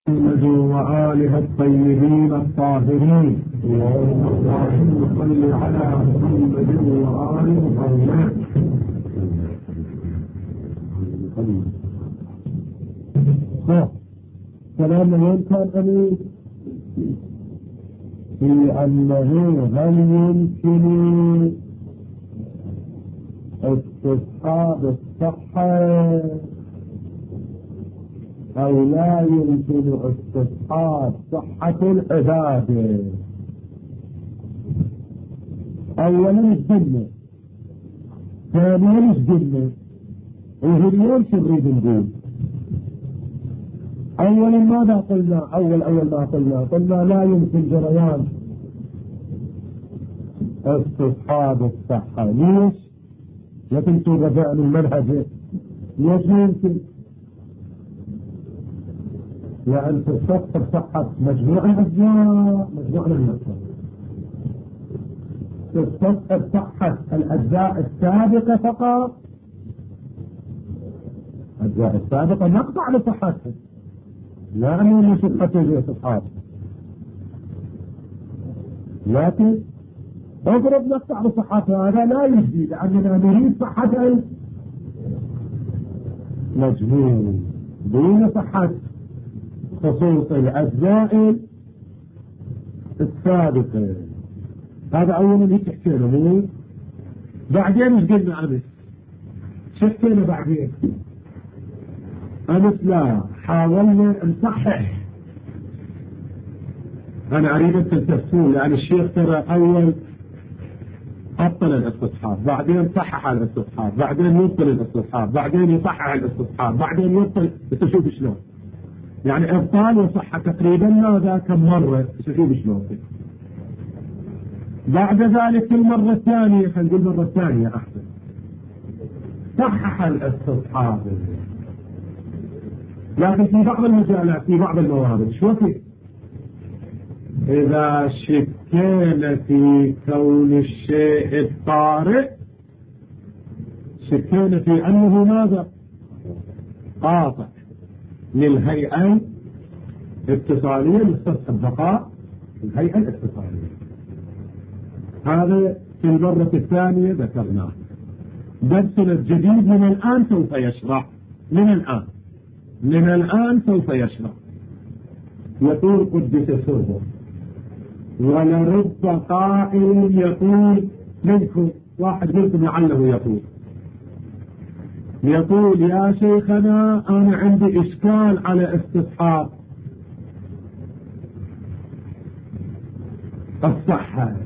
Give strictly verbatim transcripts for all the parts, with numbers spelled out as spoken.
محمد وآله الطيبين الطاهرين. اللهم صل على محمد وآله الطاهرين. كلام وين كان أمين في أنه هل يمكن استصحاب الصحة أو لا يمكن استصحاب صحة العبادة؟ أولا الجنة، ثانيا الجنة، وهاليوم شو نريد نقول؟ أولا ماذا قلنا؟ أول أول ما قلنا قلنا لا يمكن جريان استصحاب الصحة. ليش؟ لكن توقع عن المنهج. ليش يمكن؟ يعني تستصحب صحة مجموع الأجزاء، مجموع الأجزاء تستصحب صحة الأجزاء السابقة فقط، الأجزاء السابقة نقطع لصحتها، لا أنه صحته الاستصحاب، لكن اضرب نقطع لصحتها هذا لا يجدي، لأننا نريد صحة المجموع دون صحة خصوص الأجزاء السابقة. هذا أولا هيك حكينا مو؟ بعدين ايش قلنا أمس؟ شو حكينا بعدين؟ أمس لا حاولنا نصحح. أنا أريد أن تلتفتون، لأن الشيخ ترى أول أبطل الاستصحاب، بعدين صحح الاستصحاب، بعدين يبطل الاستصحاب، بعدين يصحح الاستصحاب، بعدين يبطل. تشوف شلون؟ يعني ابطال وصحة تقريبا هذا كم مرة، شوف شلون. بعد ذلك المرة الثانية، خلينا نقول المرة الثانية احسن، صحح الاستصحاب. لكن في بعض المجالات، في بعض الموارد شو في؟ اذا شكينا في كون الشيء الطارئ، شكينا في انه ماذا؟ قاطع للهيئة الاتصالية، لستصحب بقاء الهيئة الاتصالية. هذا في المرة الثانية ذكرناه. درسنا الجديد من الآن سوف يشرح، من الآن من الآن سوف يشرح. يقول قدس سره: ولرب قائل يقول منكم، واحد منكم لعله يقول يقول يا شيخنا أنا عندي إشكال على استصحاب الصحة،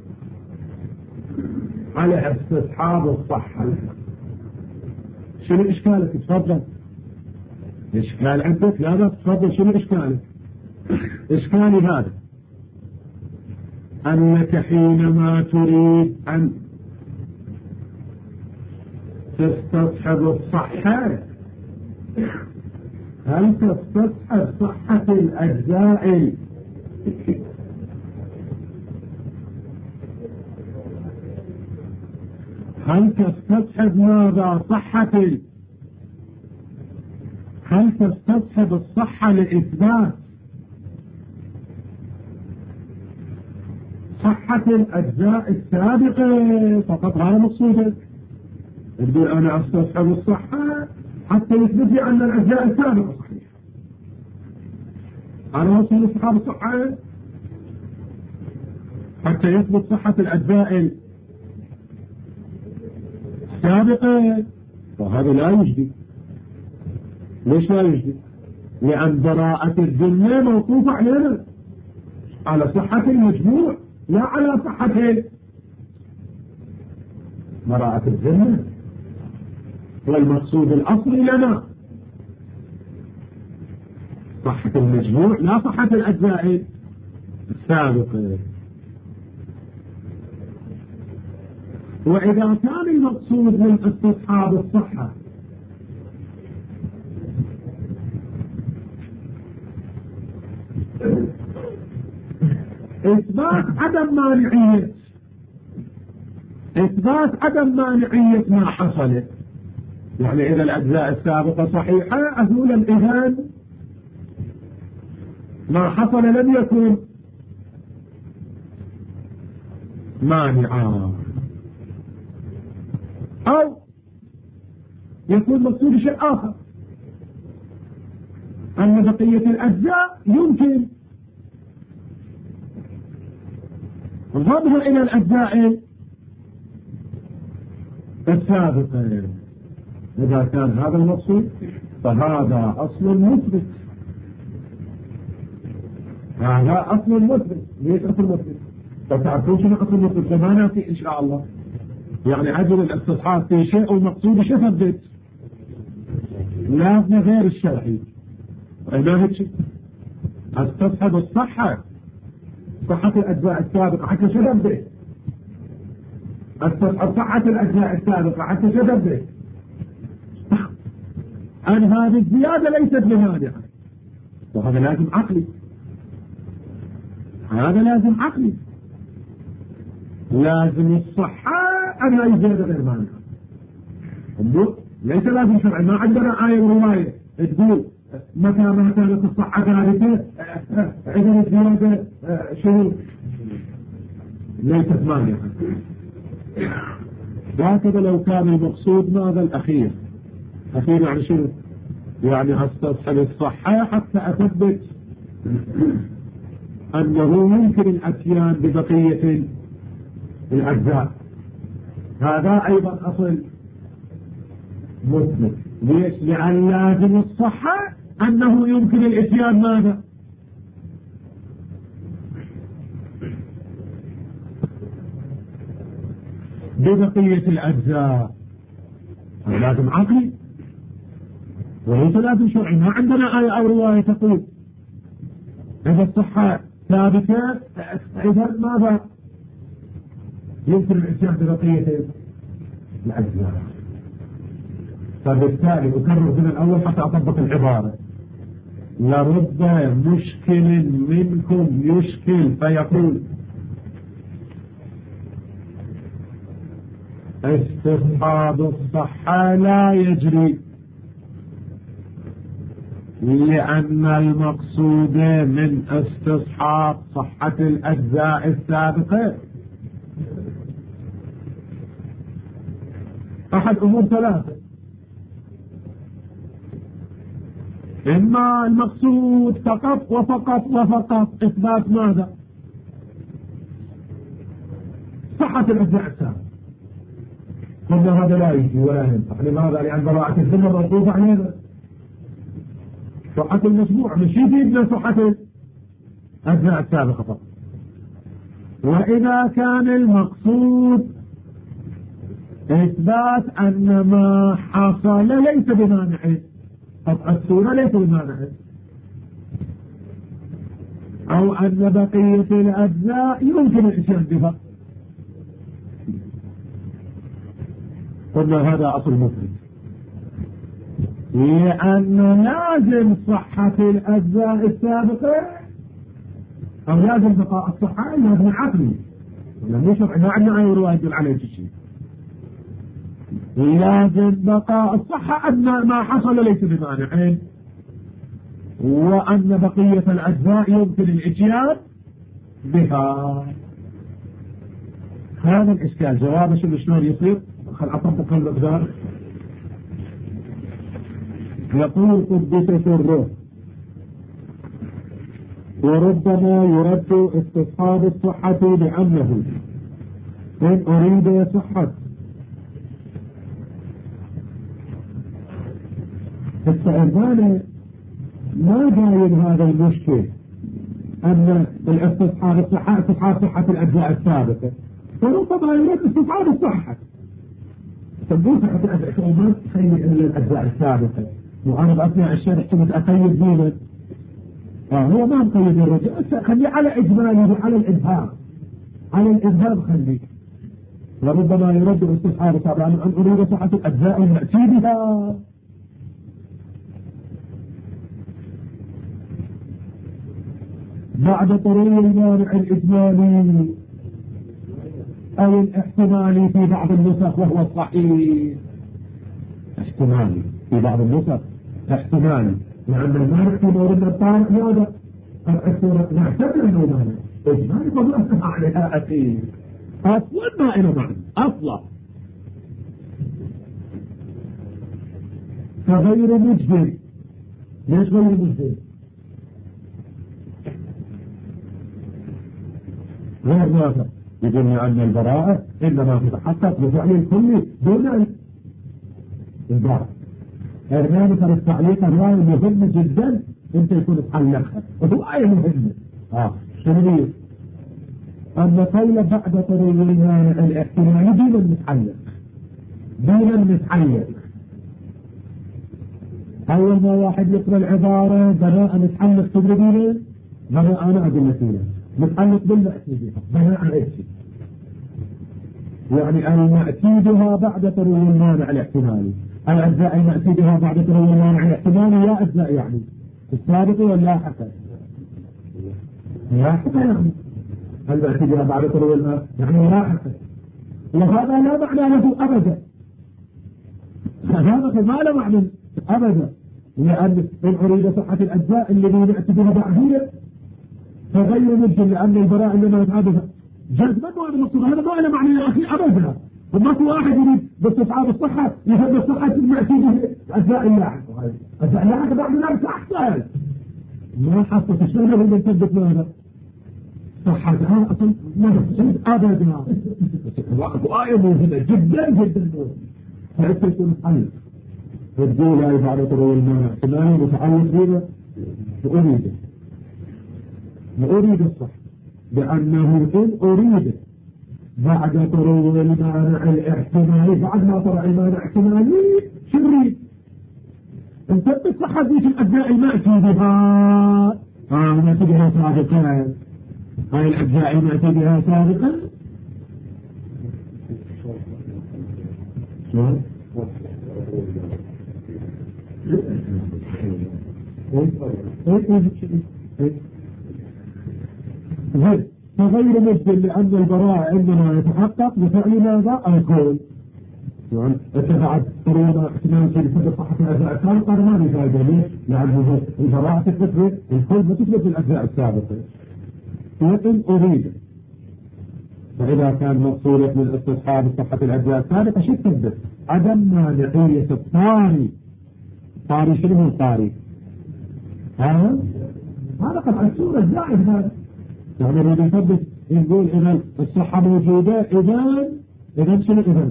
على استصحاب الصحة. شنو إشكالك؟ تفضل. إشكال عندك؟ لا لا تفضل. شنو إشكالك؟ إشكالي هذا: أنك حينما تريد أن تستصحب الصحة، هل تستصحب صحة الأجزاء هل تستصحب ماذا؟ صحة ال... هل تستصحب الصحة لإثبات صحة الأجزاء السابقة فقط؟ هذا مقصودك. تقول أنا أستصحب الصحة حتى يثبت لي أن الأجزاء السابقة صحيحة. أنا أوصل استصحاب الصحة حتى يثبت صحة الأجزاء السابقة، وهذا لا يجدي. ليش لا يجدي؟ لأن براءة الذمة موقوفة علينا على صحة المجموع، لا على صحة براءة الذمة. والمقصود الأصلي لنا صحة المجموع لا صحة الأجزاء السابقة. وإذا كان المقصود من استصحاب الصحة إثبات عدم مانعية إثبات عدم مانعية ما حصلت، يعني إذا الأجزاء السابقة صحيحة أهول الإذان ما حصل لم يكن مانعا، أو يكون مقصود شيء آخر، أن بقية الأجزاء يمكن ضمها إلى الأجزاء السابقة. إذا كان هذا المقصود فهذا أصل مثبت، هذا أصل مثبت. ليش أصل مثبت؟ فتعرفون شنو أصل مثبت؟ فما نأتي إن شاء الله. يعني أجل الاستصحاب في شيء والمقصود شيء ثبت، لازم غير الشرعي. ما هيك شيء استصحب الصحة، صحة الأجزاء السابقة حتى شو ثبت، استصحب صحة الأجزاء السابقة حتى شو ثبت أن هذه الزيادة ليست بمانعة، وهذا لازم عقلي، هذا لازم عقلي. لازم الصحة أن هذه الزيادة غير مانعة، ليس لازم شرعي. ما عندنا آية ورواية تقول متى ما كانت الصحة ثابتة إذا الزيادة شنو ليست مانعة. وهكذا لو كان المقصود ماذا الأخير، أخير يعني شنو؟ يعني أستصحب الصحة حتى أثبت أنه يمكن الأتيان ببقية الأجزاء. هذا أيضا أصل مثبت. ليش؟ لأن لازم الصحة أنه يمكن الإتيان ماذا؟ ببقية الأجزاء. لازم عقلي وليس لازم شرعي. ما عندنا آية أو رواية تقول إذا الصحة ثابتة إذا ماذا؟ يمكن الإتيان ببقية الأجزاء. فبالتالي أكرر من الأول حتى أطبق العبارة. لرب مشكل منكم يشكل فيقول استصحاب الصحة لا يجري، لأن المقصود من استصحاب صحة الأجزاء السابقة أحد أمور ثلاثة: إما المقصود فقط وفقط وفقط إثبات ماذا؟ صحة الأجزاء السابقة. قلنا هذا لا يجي ولا ينفع. لماذا؟ لأن براءة الذمة موقوفة علينا. صحة المشروع مش يفيدنا صحة الأجزاء السابقة فقط. وإذا كان المقصود إثبات أن ما حصل ليس بمانع، قطع الصورة ليس بمانع، أو أن بقية الأجزاء يمكن الإتيان بها، قلنا هذا أصل مثبت. لأن لازم صحة الأجزاء السابقة أو لازم بقاء الصحة لازم عقلي، لم يشرع. ما عندنا أي رواية يدل على شيء. لازم بقاء الصحة أن ما حصل ليس بمانع، وأن بقية الأجزاء يمكن الإتيان بها. هذا الإشكال جوابه شنو شلون يصير؟ خل أطبق المقدار. يقول قدس سره: وربما يرد استصحاب الصحة بأنه إن أريد صحة السؤال ما جايب هذا المشكل أن الاستصحاب الصحة استصحاب صحة الأجزاء السابقة، فربما يرد استصحاب الصحة. تقول صحة الأجزاء ما تخيل إلا الأجزاء السابقة، وأنا بأثناء الشرح كنت أقيد دينا. آه هو ما مقيد الرجل، خليه على إجماله على الإذهاب، على الإذهاب خليه. وربما يرد استصحاب طبعا أن أريد صحة الأجزاء ونأتي بها. بعد طريق المانع الإجمالي أو الاحتمالي في بعض النسخ وهو الصحيح. احتمالي في بعض النسخ، احتمالي لأن المانع في مورد الطارئ ماذا؟ الصورة نعتبر أنه مانع إجمالي فضلت عليها أكيد أصلا ما إلى معنى أصلا فغير مجزم. ليش غير مجزم؟ غير نافع. يقول أن البراءة إنما تتحقق بفعل الكل دون البعض. هذا التعليق الرأي مهم جدا انت يكون تحلقها وهو آية مهمة. اه شنو أما قول بعد طريق المانع الاحتمالي دون المتحلق دون المتحلق. أول ما واحد يقرأ العبارة بناء متحلق تدربينه بناء أنا أقول لك هنا متحلق بالمأتي بها بناء عيشي يعني المأتي بها بعد طريق المانع الاحتمالي. الأجزاء المأتي بها بعد طريق المانع الاحتمالي يا أجزاء يعني السابق ولا حسن لا حسن يعني المأتي بها بعد طريق المانع يعني لا حسن وهذا لا معنى له أبدا. هذا ما له معنى أبدا لأن إن أريد صحة الأجزاء الذي نأتي بها بعدية فغير مجد لأن البراء إنما يتعادها جزما وهذا المقصود. هذا ما له معنى يا أخي أبدا. وما في واحد يريد باستصحاب الصحة يهم الصحة المأتي به أجزاء اللاحق أجزاء اللاحق بعد ذلك أحسن ما حصلت الشهر من تثبت ماذا صحتها أصلا ما تحسن أبدا. وآية مهمة جدا جدا فأنت يكون حل تقول لا يفعل طرق المانع احتمالي متعلق بنا وأريد وأريد الصح لأنه إن أريد بعد طرق المانع الاحتمالي بعد ما طرق المانع احتمالي شو نريد؟ نثبت صحة ذيك الأجزاء المأتي بها آه المأتي بها سابقا. هاي الأجزاء المأتي بها سابقا شو؟ فغير مجدل لأن البراء عندما يتحقق بفعل ماذا الكون يعني اتبعت طريقة احتمال في سبب صحة الأجزاء السابقة ما لي فائدة ليه؟ لأن البراء تثبت الكون ما تثبت الأجزاء السابقة. وإن أريد فإذا كان مقصودك من استصحاب صحة الأجزاء السابقة شو تثبت؟ عدم مانعية الطاري. طاري شنو هو الطاري؟ ها؟ هذا قطع السورة الزائد هذا. يعني نريد نثبت نقول إذا الصحة موجودة إذا إذا شنو إذا؟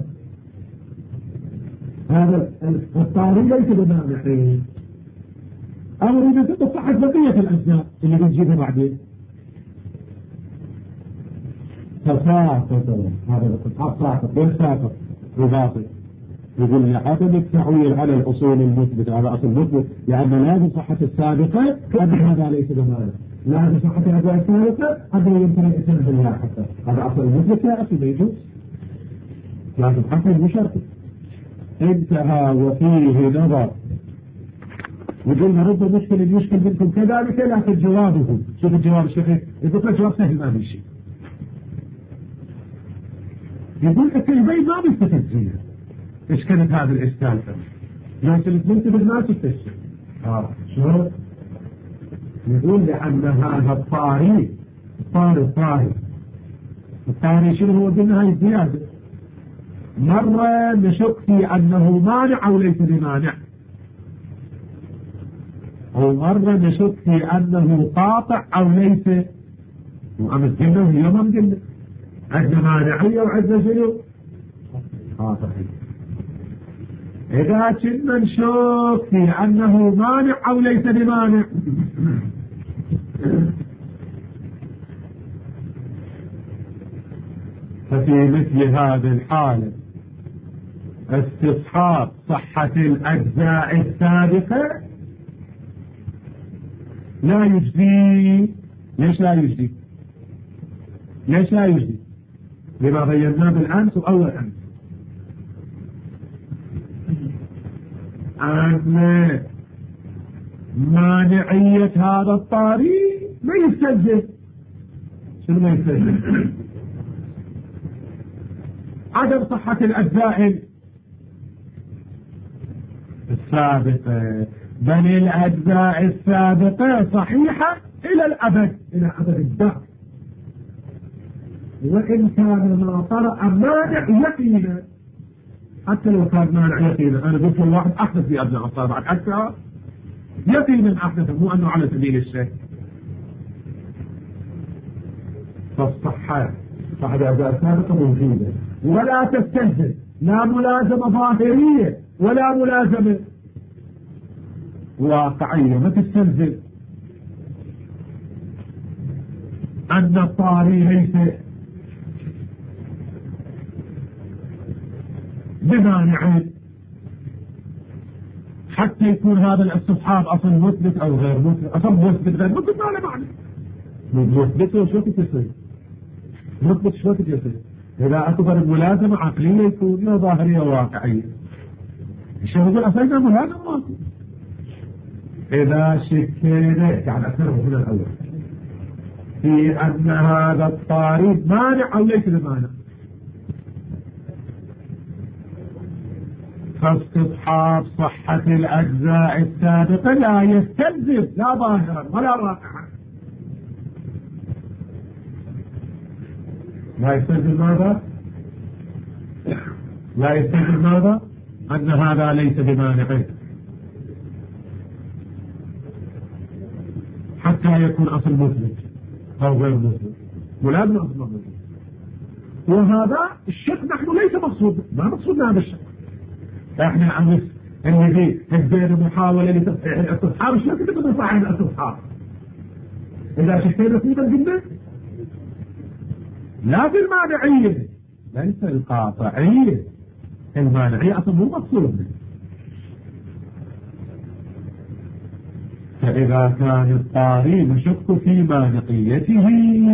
هذا الطاري ليس بمانعين. أو نريد نثبت صحة بقية الأجزاء اللي بنجيبها بعدين. فساقط هذا الاستصحاب ساقط غير ساقط وباطل. يقول لي عدم التعويل على الأصول المثبتة على أصل مثبت لأن لازم صحة السابقة أن هذا ليس بمانع. لازم صحة الأجزاء السابقة هذا يمكن أن يتم بالله حتى هذا أصل المثبت يا أخي ما يجوز لازم حتى بشرط انتهى وفيه نظر. يقول نرد مشكلة يشكل منكم كذلك لكن جوابه شوف الجواب الشيخ يقول لك جواب سهل ما في شيء. يقول التلبين ما بيستفزيها ايش كانت هذا الاشكال لكن المنتبه ما تستشف. اه شو يقول لأن هذا الطاري الطاري الطاري الطاري شنو هو؟ قلنا هاي الزيادة مرة نشك في أنه مانع أو ليس بمانع ومرة نشك في أنه قاطع أو ليس. وأمس قلنا وهي ما قلنا عندنا مانعية وعندنا شنو؟ اه صحيح. إذا كنا نشوف في أنه مانع أو ليس بمانع ففي مثل هذه الحالة استصحاب صحة الأجزاء السابقة لا يجزي. ليش لا يجزي؟ ليش لا يجزي؟ لما بيناه بالأمس وأول أمس أن مانعية هذا الطاري ما يستلزم. شنو ما يستلزم؟ عدم صحة الأجزاء السابقة بل الأجزاء السابقة صحيحة إلى الأبد، إلى أبد الدهر. وإن كان ما طرأ مانع يقينا، حتى لو كان مانع يقينا، أنا قلت الواحد أحدث في أبناء أصابعك حتى يقينا أحدث، مو أنه على سبيل الشيء. فالصحة بعد أداء سابقة موجودة، ولا تستلزم لا ملازمة ظاهرية ولا ملازمة واقعية. ما تستلزم أن الطاري ليس بمانع حتى يكون هذا الاستصحاب أصل مثبت أو غير مثبت. أصل مثبت غير مثبت ما له معنى. مثبت شو تتصير؟ مثبت شو تتصير؟ إذا اعتبر الملازمة عقلية يكون لا ظاهرية واقعية. الشيخ يقول أصلا ملازمة واقعية. إذا شكينا يعني أكثره من الأول في أن هذا الطاري مانع أو ليس بمانع، فاستصحاب صحة الأجزاء السابقة لا يستلزم لا ظاهرا ولا واقعا. لا يستلزم ماذا؟ لا يستلزم ماذا؟ أن هذا ليس بمانع حتى يكون أصل مثبت أو غير مثبت، ولازم أصل مثبت. وهذا الشك نحن ليس مقصود، ما مقصودنا هذا الشك. احنا عم اللي فيه الزين محاولة لتصحيح الاستصحاب، مش لازم تكون تصحيح الاستصحاب. إذا شكينا فيه بالجنة لا في المانعية، ليس القاطعية. المانعية أصلا مو مقصود. فإذا كان الطاري نشك في مانعيته،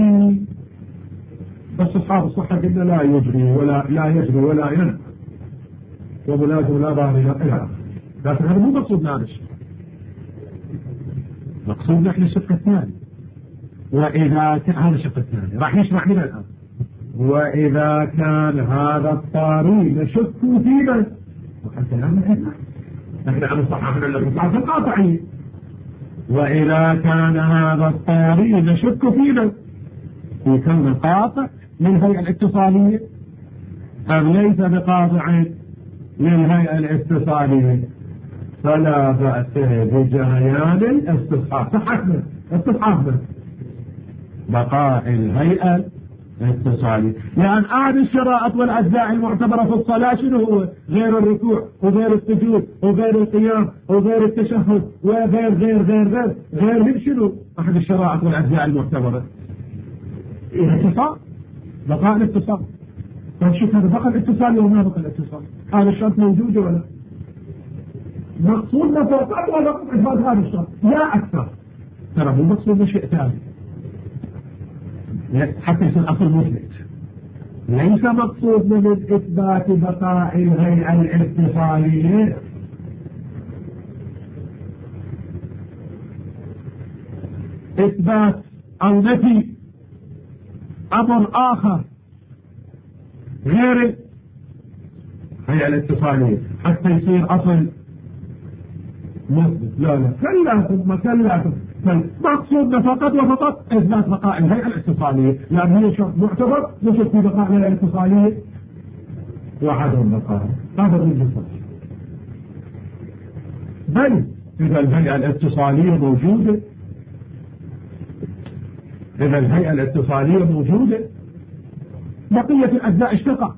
فاستصحاب الصحة قلنا لا يجري ولا لا يجري ولا ينفع وملازم لا ظاهر إلى، لكن هذا مو مقصودنا هذا الشيء. مقصودنا احنا الشق الثاني. وإذا كان هذا الشق الثاني راح نشرح لنا الآن. وإذا كان هذا الطاري نشك فيه، وحتى الآن نحن نحن عن الصحة من الصحة القاطعية. وإذا كان هذا الطاري نشك فيه في كون القاطع للهيئة الاتصالية أم ليس بقاطع للهيئة الاتصالية، فلا بأس بجريان الاستصحاب. صحتنا استصحابنا بقاء الهيئة الاتصالية، لأن أحد الشرائط والأجزاء المعتبرة في الصلاة شنو هو؟ غير الركوع وغير السجود وغير القيام وغير التشهد وغير غير غير غير غير من شنو؟ أحد الشرائط والأجزاء المعتبرة الاتصال، بقاء الاتصال. طيب شوف هذا بقى الاتصال وما بقى الاتصال، هذا الشرط موجود ولا؟ مقصودنا فقط ولا إثبات هذا الشرط لا أكثر. ترى مو مقصودنا شيء ثاني حتى يصير أصل مثبت. ليس مقصودنا من إثبات بقاء الهيئة الاتصالية إثبات أو نفي أمر آخر غير الهيئة الاتصالية حتى يصير أصل مثبت. لا لا كلا ثم كلا ثم مقصودنا فقط وفقط إثبات بقاء الهيئة الاتصالية، لأن هي شرط معتبر نشك في بقاء الهيئة الاتصالية وعدم بقاء. هذا الرجل بل إذا الهيئة الاتصالية موجودة، إذا الهيئة الاتصالية موجودة بقية الأجزاء اشتقى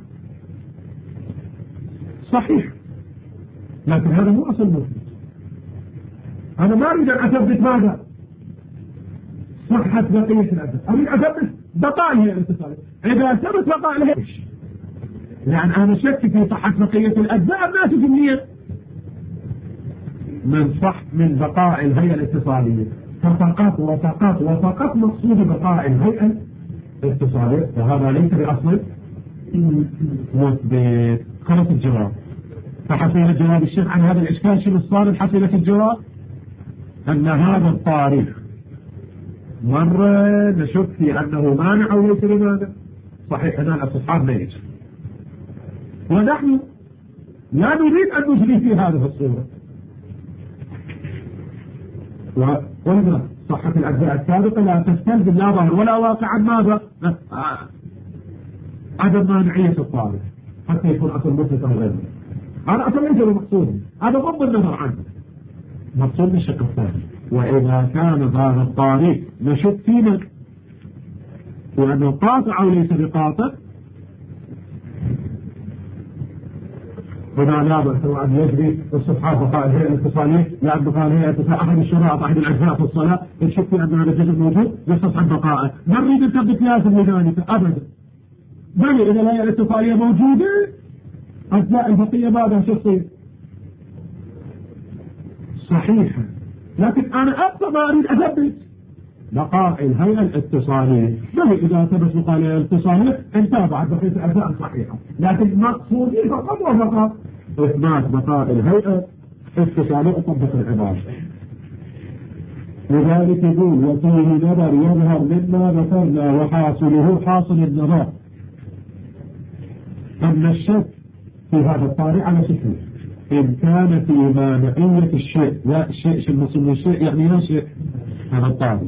صحيح، لكن هذا مو أصل مثبت. أنا ما أريد أن أثبت ماذا؟ صحة بقية الأجزاء، أريد أثبت بقاء الهيئة الاتصالية. إذا ثبت بقاء الهيئة، لأن أنا شك في صحة بقية الأجزاء الناتج منين؟ من صح من بقاء الهيئة الاتصالية. ففقط وفقط وفقط مقصود بقاء الهيئة الاتصالية، وهذا ليس بأصل مثبت. خلص الجواب. فحصيلة جواب الشيخ عن هذا الإشكال شنو صار؟ حصيلة الجواب أن هذا الطارق مرة نشك في أنه مانع أو ليس بمانع. صحيح أن الأصحاب لا يجب، ونحن لا نريد أن نجري في هذه الصورة. وهنا صحة الأجزاء السابقة لا تستلزم لا ظاهر ولا واقعا ماذا؟ عدم مانعية الطارئ حتى يكون أصل مثبت أو غيره. هذا أصلا ليس بمقصود، هذا غض النظر عنه. مقصود الشق الثاني وإذا كان هذا الطارئ نشك في من وأنه قاطع أو ليس بقاطع هنا لا بأس أن يجري الصفحات بقاء الهيئة الاتصالية لأن بقاء الهيئة الاتصالية أحد الشرائط أحد الأجزاء في الصلاة الشك في أن هذا الجزء موجود يصفحة بقائه. ما نريد نثبت لازم لذلك أبدا، بل إذا الهيئة الاتصالية موجودة أجزاء البقية بعدها شخصية صحيحة، لكن أنا أكثر ما أريد أثبت بقاء الهيئة الاتصالية. بل إذا ثبت بقاء الهيئة الاتصالية انتهى بعد بقية الأجزاء الصحيحة، لكن مقصودي فقط وفقط إثبات بقاء الهيئة الاتصالية وطبق العبارة. لذلك يقول وفيه نظر يظهر مما ذكرنا وحاصله حاصل النظر أن الشك في هذا الطارئ على شكله إن كان في مانعية الشيء، لا الشيء شيء المصير الشيء يعني لا شيء هذا الطارئ،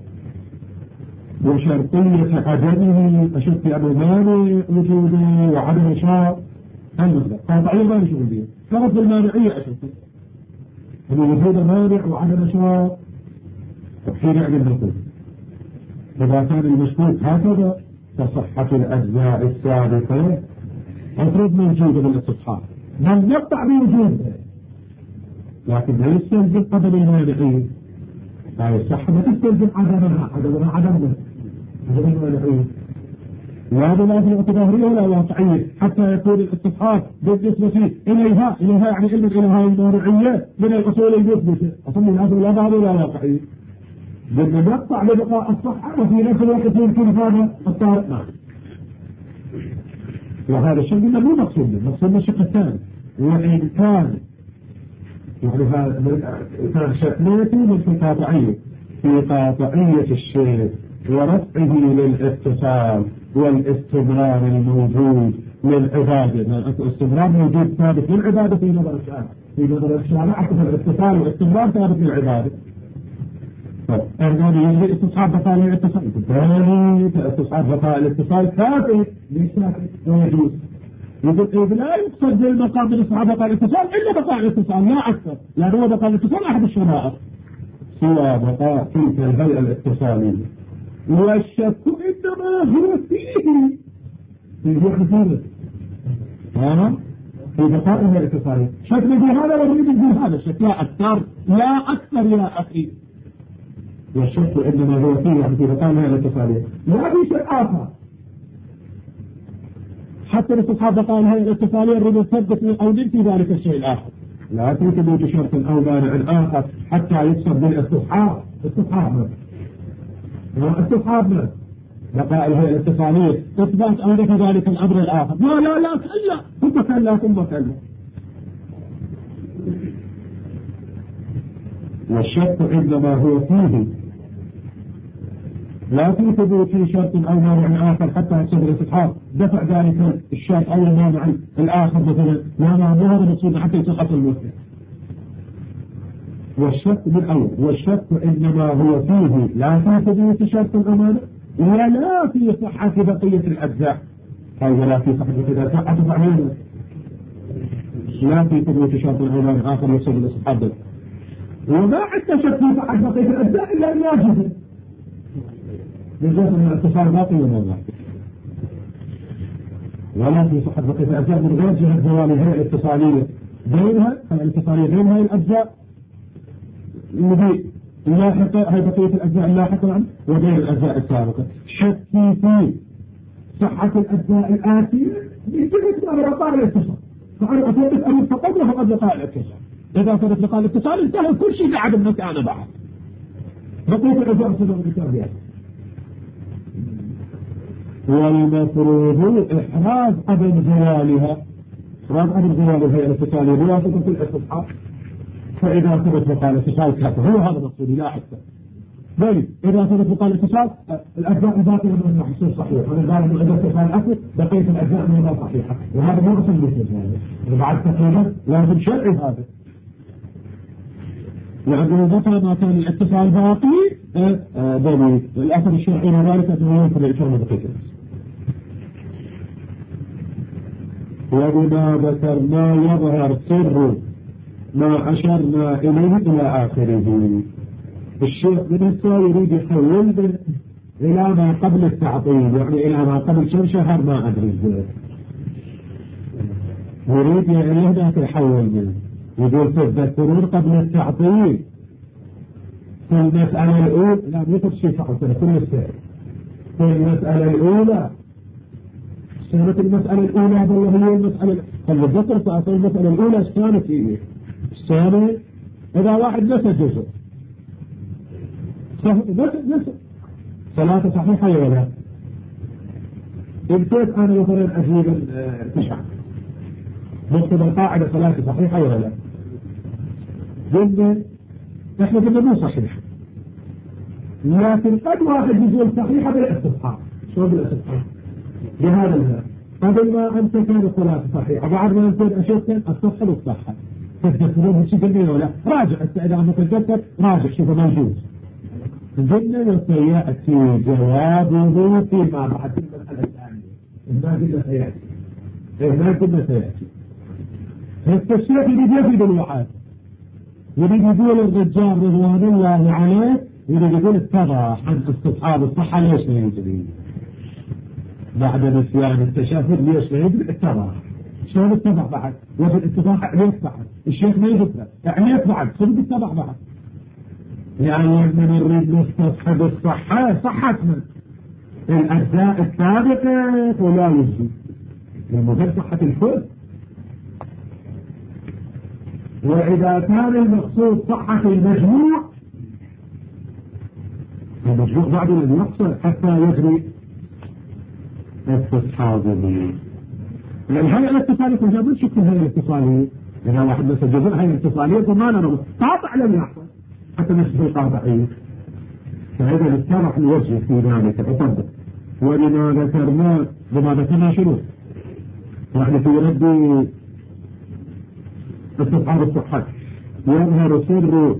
وشرطية عدمه أشك أنه مانع وجوده وعدم شرط المبدأ قاطعية ما يشغل به فرض المانعية أشك أن وجود مانع وعدم شرط حين يعلم القول. إذا كان المشكوك هكذا فصحة الأجزاء السابقة أفرض موجودة بالاستصحاب بل نقطع بوجودها، لكن لا يستلزم قدم المانعين. هاي الصحة ما تستلزم عدمها عدمها عدمها عدم المانعين، وهذا لا في اعتبارية ولا واقعية حتى يكون الاستصحاب بالنسبة إليها إليها يعني علم إليها المانعية من الأصول المثبتة. أصلا هذا لا ظاهر ولا واقعية، بدنا نقطع لبقاء الصحة وفي نفس الوقت يمكن هذا الطارئ معه. وهذا الشيء قلنا مو مقصود له، مقصود الشق الثاني وإن كان يعني كان شكلته من في قاطعية في قاطعية الشيء ورفعه للاتصال والاستمرار الموجود للعبادة. الاستمرار موجود ثابت للعبادة في نظر الشارع، في نظر الشارع أكثر الاتصال والاستمرار ثابت للعبادة. أرغب يجري استصحاب بقاء الاتصال بالتالي استصحاب بقاء الاتصال كافي ليس كافي ويجوز. يقول لا يقصد بالمقام من استصحاب بقاء الاتصال إلا بقاء الاتصال لا أكثر، لأن هو بقاء الاتصال أحد الشرائط سوى بقاء تلك الهيئة الاتصالية. والشك إنما هو فيه في جهة ها في بقاء الهيئة الاتصالية. شك نقول هذا ونريد نقول هذا الشك لا أكثر لا أكثر يا أخي. والشك إنما هو فيه يعني في بقاء الهيئة الاتصالية لا في شيء آخر. حتى الاستصحاب بقاء الهيئة الاتصالية نريد نثبت أو ننفي ذلك الشيء الآخر، لا توجد شرط أو مانع آخر حتى يقصد بالاستصحاب. استصحاب استصحاب بقاء الهيئة الاتصالية إثبات أو نفي ذلك الأمر الآخر. لا لا لا كلا ثم كلا ثم كلا. والشك إنما هو فيه لا في ثبوت شرط أو مانع آخر حتى يحصل الاستصحاب دفع ذلك الشرط أو المانع الآخر مثلا لا ما هذا مقصود حتى يصح المسلم. والشك بالأول والشك إنما هو فيه لا في ثبوت شرط أو مانع ولا في صحة بقية الأجزاء. هذا لا في صحة بقية الأجزاء أتفعلون لا في ثبوت شرط أو مانع آخر يحصل الاستصحاب. وما عندنا شك في صحة بقية الأجزاء إلا أن يجب بالذات من الاتصال باقي ولا باقي، ولا في صحة بقية الأجزاء من غير جهة زوال الهيئة الاتصالية بينها الاتصالية بين هاي الأجزاء الذي لاحقة هاي بقية الأجزاء اللاحقة وبين الأجزاء السابقة. شك في صحة الأجزاء الآتية بجهة من بقاء الاتصال. فأنا أثبت أن فقط وفقط بقاء الاتصال. إذا ثبت بقاء الاتصال انتهى كل شيء لعدم مكانه بعد بقية الأجزاء السابقة بالتالي. والمفروض إحراز عدم زوالها إحراز عدم زوال الهيئة الاتصالية بواسطة في الاستصحاب. فإذا ثبت بقاء الاتصال كافي هو هذا مقصودي لا أكثر. بل إذا ثبت بقاء الاتصال الأجزاء الباقية من المحصول صحيح ومن ذلك من الأجزاء الاتصال الأصل بقية الأجزاء منها صحيحة وهذا مو أصل مثل هذا. بعد تقريبا لازم شرعي هذا يعني متى ما كان الاتصال باقي ضروري. الأثر الشرعي لذلك أنه يمكن الإشارة بقيته. وبما ذكرنا يظهر سر ما أشرنا إليه إلى آخره. الشيخ بنفسه يريد يحول إلى ما قبل التعطيل، يعني إلى ما قبل كم شهر ما أدري، يريد يهدى يحول منه. يقول تذكرون قبل التعطيل في المسألة الأولى، لا يكتب شيء فقط كل السائل في المسألة الأولى كانت المسألة الأولى والله هي المسألة خلي الذكر تأصل المسألة الأولى كانت إيه؟ الثانية إذا واحد نسى جزء نسى نسى ثلاثة صحيحة ولا لا؟ ابتدت أنا مثلا أجيب التشعر مكتب القاعدة ثلاثة صحيحة ولا لا؟ قلنا إحنا قلنا مو صحيح، لكن قد واحد يقول صحيحة بالاستصحاب. شو بالاستصحاب؟ بهذا المثال قبل ما أنت كانت ثلاثة صحيحة، بعد ما أنت أشوفت الصحة والصحة تتذكرون شيء بالمية ولا؟ راجع إذا ما تتذكر راجع شوفه موجود. قلنا وسيأتي جوابه فيما بعد المسألة الثانية. ما قلنا سيأتي، ما قلنا سيأتي. الشيخ يريد يفيد الوعاد، يريد يقول الرجال رضوان الله عليه يريد يقول اتضح عن استصحاب الصحة ليش ما يجري بعد نسيان التشهد، ليش ما يجري اتضح. شلون اتضح بعد؟ وفي الاتضاح ليش بعد؟ الشيخ ما يذكره يعني بعد شلون اتضح بعد؟ يعني من نريد نستصحب الصحة صحتنا الأجزاء السابقة ولا يجري المهم صحة الكل. وإذا كان المقصود صحة المجموع، المجموع بعد الذي يحصل حتى يجري استصحابه. لأن هاي الاتصالية ما جابوا شكل هاي الاتصالية، إذا واحد بس الجزء هاي الاتصالية فما نرى قاطع لم يحصل حتى نشوف القاطعية. فإذا اتضح الوجه في ذلك أطبق. ولما ذكرنا لما ذكرنا شنو؟ نحن في رد استصحاب الصحة يظهر سر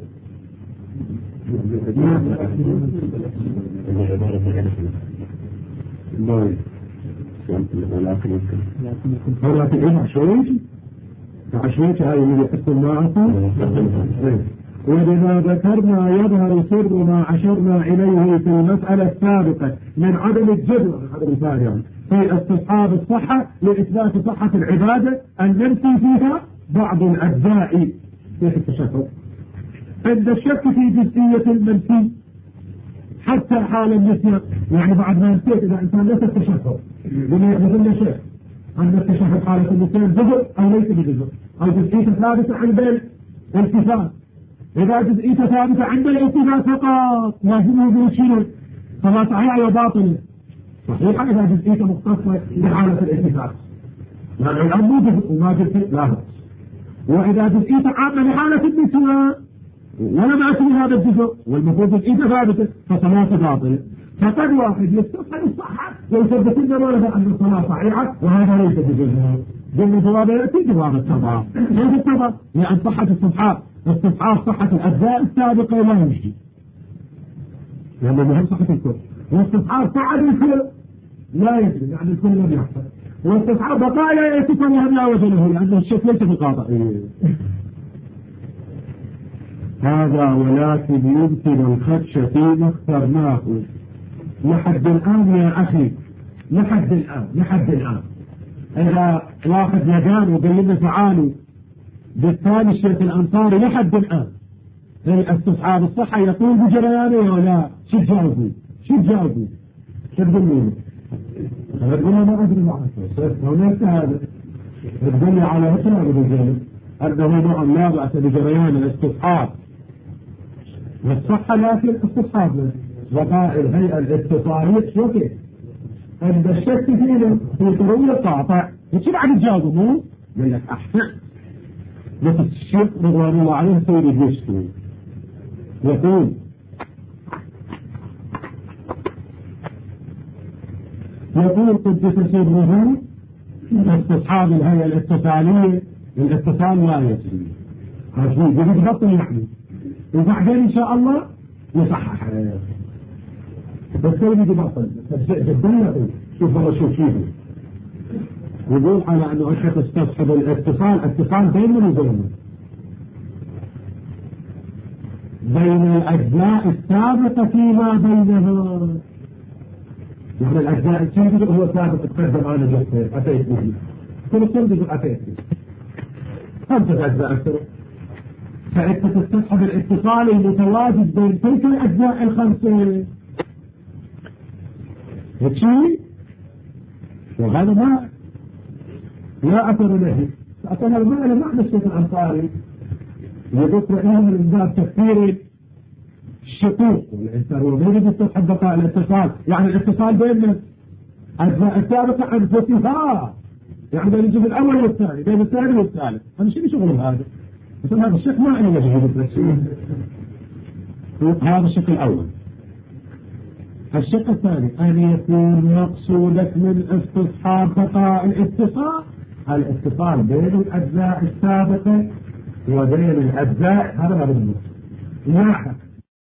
ولكن إيه عشويش عشويش هاي اللي يحصل معكم. وبما ذكرنا يظهر سر ما أشرنا إليه في المسألة السابقة من عدم الجزء عدم الفارغ في استصحاب الصحة لإثبات صحة العبادة أن ننفي فيها بعض الأجزاء في التشهد عند الشك في جزئية المنفي حتى حال النسيان. يعني بعد ما نسيت إذا إنسان نسى التشهد بما يقول شيء أن التشهد حالة النسيان جزء أو ليس بجزء أو جزئية ثابتة عند الالتفات. إذا جزئية ثابتة عند الالتفات فقط لازم يقول شنو فلا صحيحة وباطلة. صحيحة إذا جزئية مختصة بحالة الالتفات يعني الآن مو جزء وما جزء لا بأس. وإذا جزئية عامة لحالة النسيان ولم أكن هذا الجزء والمفروض جزئية ثابتة فصلاة باطلة. فقد واحد يستصحب الصحة ويثبت لنا ماذا أن الصلاة صحيحة وهذا ليس بجزء. جل جواب يأتي جواب التضاد ليس التضاد لأن صحة الصحاب استصحاب صحة الأجزاء السابقة لا يمشي لأن مهم صحة الكل. واستصحاب صحة الكل لا يجري يعني الكل لم يحصل. واستصحاب بقايا يتصلها لا وجه له لأن الشيخ ليس في قاطع هذا. ولكن يمكن الخدش فيما اخترناه لحد الآن يا أخي، لحد الآن لحد الآن إذا واحد يجان وقال لنا تعالوا بالثاني الشيخ الأنصاري لحد الآن استصحاب الصحة يقول بجريانه ولا شو تجاوبوا شو تجاوبوا شو تقولوا له؟ تقول له ما أدري معك هناك هذا تقول لي على هكذا بالرجال أنه نوع لا بأس بجريان الاستصحاب والصحة لكن استصحاب بقاء الهيئة الاتصالية شوكي عند الشك فينا في طريق القاطع وش بعد تجاوبوا مو؟ قال لك أحسن مثل الشيخ رضوان الله عليه سيد الجشتي يقول يقول قدس سره استصحاب الهيئة الاتصالية الاتصال لا يجري هذا يجري بطل يعني وبعدين إن شاء الله يصحح. بس كيف يجي باطل جدا. شوف والله شوف شوف يقول على أنه أنت تستصحب الاتصال اتصال بين من وبين بين الأجزاء السابقة فيما بينها. يعني الأجزاء السابقة هو سابق تقدم أنا جهتين أتيت به كل سابق أتيت به خمسة أجزاء أكثر. فأنت تستصحب الاتصال المتواجد بين تلك الأجزاء الخمسة. هالشيء وهذا ما لا أثر له. أثر ما له معنى الشيخ الأنصاري يقول رأيه من باب تفسير الشكوك. والإنسان هو ما يجب تستصحب بقاء الاتصال، يعني الاتصال بين الأجزاء السابقة أنفسها، يعني بين الجزء الأول والثاني، بين الثاني والثالث. هذا شيء شغل هذا. مثلا هذا الشيخ ما له وجه يقول هذا الشق الأول. الشق الثاني أن يكون مقصودك من استصحاب بقاء الاتصال الاتصال بين الأجزاء السابقة وبين الأجزاء هذا ما بدنا لاحق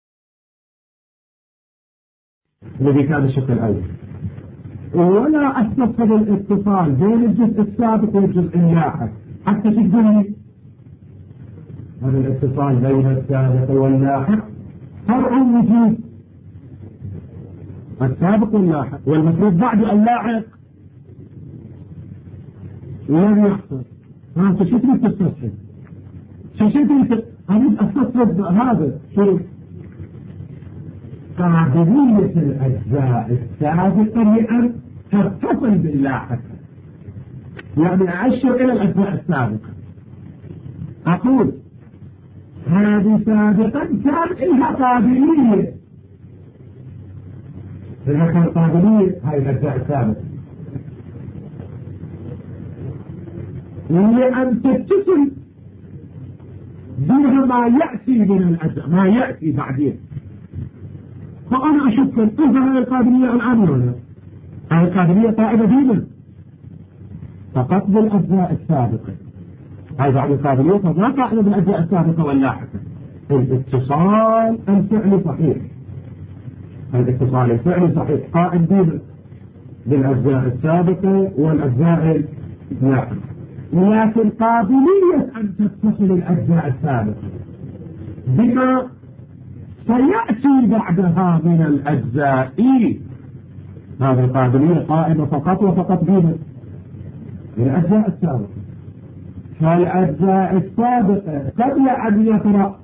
الذي كان الشق الأول. ولا استصحب الاتصال بين الجزء السابق والجزء اللاحق حتى تقول هذا الاتصال بين السابق واللاحق فرع وجود السابق واللاحق، والمفروض بعد اللاحق لم يحصل. فأنت شو تريد تستصحب؟ شو تريد أريد أستصحب هذا شو قابلية الأجزاء السابقة لأن تتصل باللاحق، يعني أشر إلى الأجزاء السابقة. أقول هذه سابقا كان لها قابلية لها كان قابلية هاي الأجزاء السابقة لأن تتصل بها ما يأتي من الأجزاء ما يأتي بعدين. فأنا أشك إذا هاي القابلية الآن ولا هاي القابلية قائمة ديما فقط بالأجزاء السابقة. هاي بعد القابلية فما قائمة بالأجزاء السابقة واللاحقة. الاتصال الفعل صحيح، الاتصال الفعل صحيح قائم ديما بالأجزاء السابقة والأجزاء اللاحقة، لكن قابلية أن تتصل الأجزاء السابقة بما سيأتي بعدها من الأجزاء هذه القابلية قائمة فقط وفقط بما الأجزاء السابقة. فالأجزاء السابقة قبل أن يقرأ